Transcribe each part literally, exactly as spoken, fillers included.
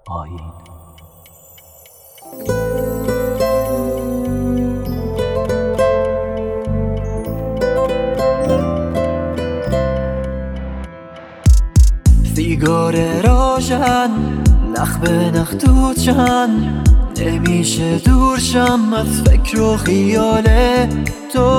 آیین. سیگار روشن نخ به نخ تو چند نمیشه دور شم از فکر و خیال تو.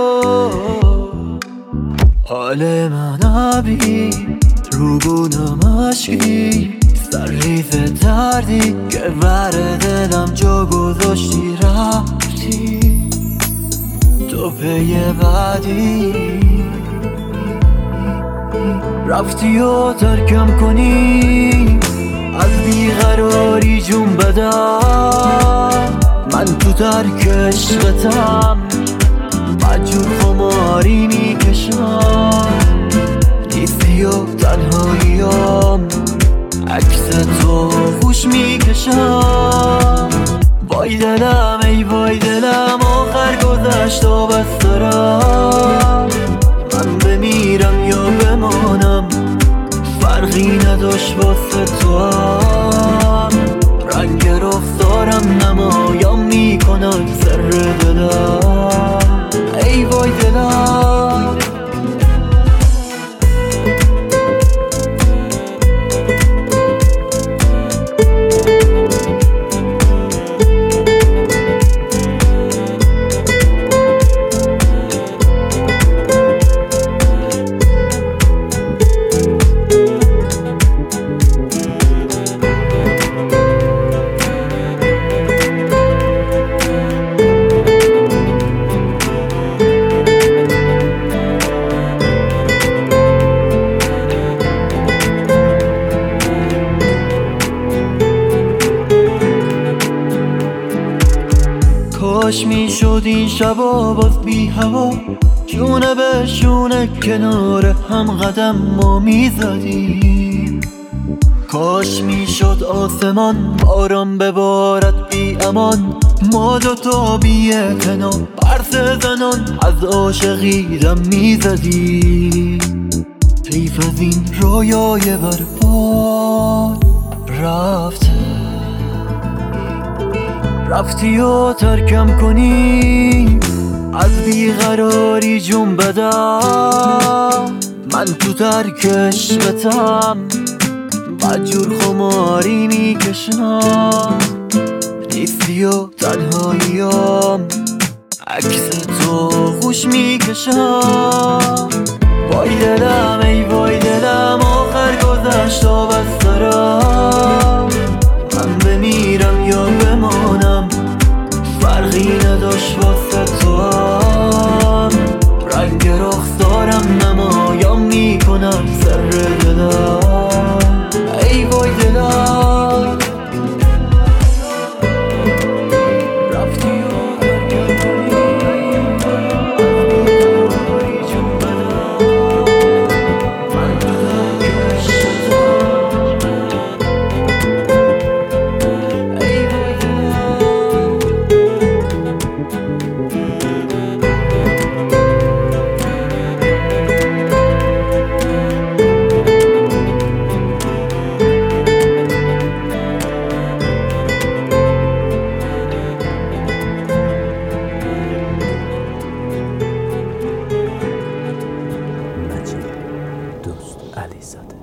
حال من ابری روبونم اشکی سرریز دردی که بر دلم جا گذاشتی رفتی تو پی بعدی رفتی و ترکم کنی از بیقراری جون بدم من تو ترک عشقتم مجور خماری میکشم نیستی و تنهاییم عکس تو خوش میکشم. وای دلم ای وای دلم آخر گذشت و بس دارم من بمیرم یا بمانم فرقی نداشت واسه تو هم رنگ رفتارم نمایم میکنم سر دلم ای وای دلم. کاش میشد این شبا باز بی هوا شونه به شونه کنار هم قدم ما میزدیم. کاش میشد آسمان باران ببارد بی امان ما دوتا بی اعتنا پرس زنان از عاشقی دم میزدیم. حیف از این رویای برباد رفته رفتی و ترکم کنی از بیقراری جون بدم من تو ترک عشقتم مجور خماری میکشم نیستی و تنهاییم عکس تو خوش میکشم. وای دلم ای وای دلم آخر گذشت و بس دارم من بمیرم یا بمانم فرقی نداشت واسه تو هم رنگ رخسارم نمایم میکنم سر دلم ای وای دلم. رفتی و ترکم کنی جون بدم من تو ترک عشقتم ای وای دلم. مجید دوست علیزاده.